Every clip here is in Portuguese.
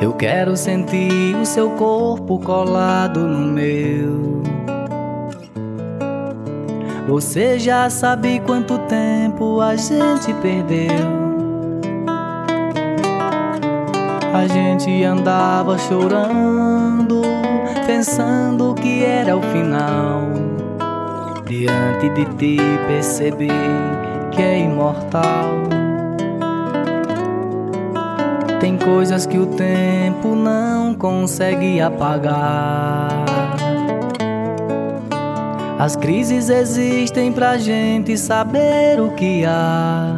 Eu quero sentir o seu corpo colado no meu. Você já sabe quanto tempo a gente perdeu. A gente andava chorando, pensando que era o final. Diante de ti percebi que é imortal. Tem coisas que o tempo não consegue apagar. As crises existem pra gente saber o que há.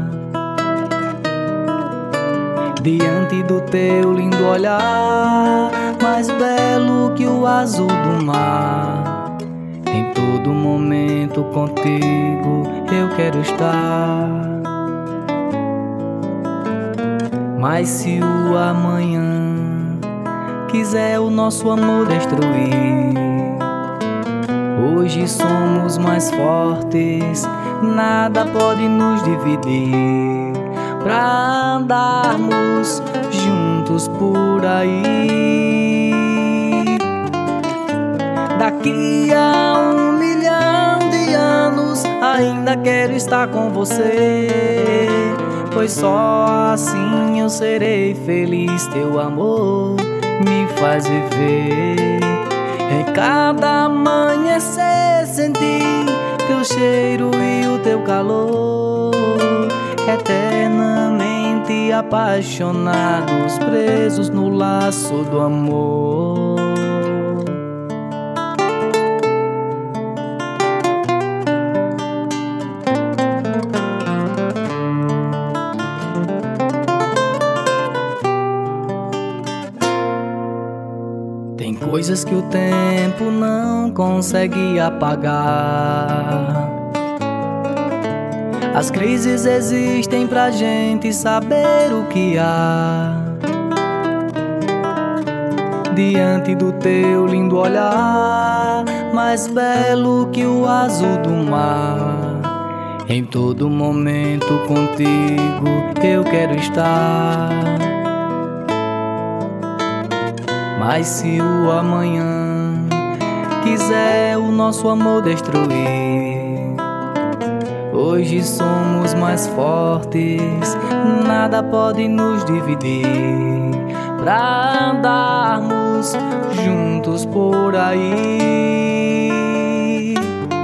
Diante do teu lindo olhar, mais belo que o azul do mar, em todo momento contigo eu quero estar. Mas se o amanhã quiser o nosso amor destruir, hoje somos mais fortes, nada pode nos dividir. Pra andarmos juntos por aí. Daqui a 1 milhão de anos ainda quero estar com você, pois só assim eu serei feliz. Teu amor me faz viver. Em cada amanhecer sentir teu cheiro e o teu calor. Eternamente apaixonados, presos no laço do amor. Tem coisas que o tempo não consegue apagar. As crises existem pra gente saber o que há. Diante do teu lindo olhar, mais belo que o azul do mar, em todo momento contigo eu quero estar. Mas se o amanhã quiser o nosso amor destruir, hoje somos mais fortes, nada pode nos dividir. Pra andarmos juntos por aí.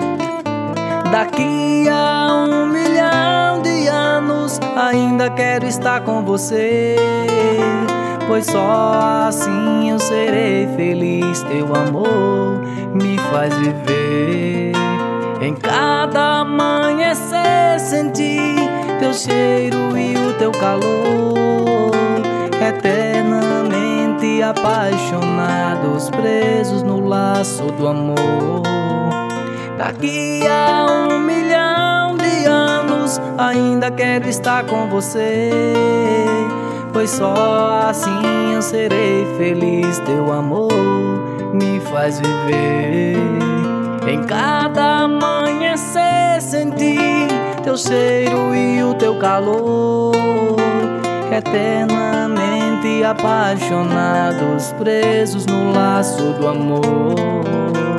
Daqui a 1 milhão de anos ainda quero estar com você, pois só assim eu serei feliz. Teu amor me faz viver. Em cada amanhecer sentir teu cheiro e o teu calor. Eternamente apaixonados, presos no laço do amor. Daqui a 1 milhão de anos ainda quero estar com você, pois só assim eu serei feliz. Teu amor me faz viver. Em cada amanhecer sentir teu cheiro e o teu calor. Eternamente apaixonados, presos no laço do amor.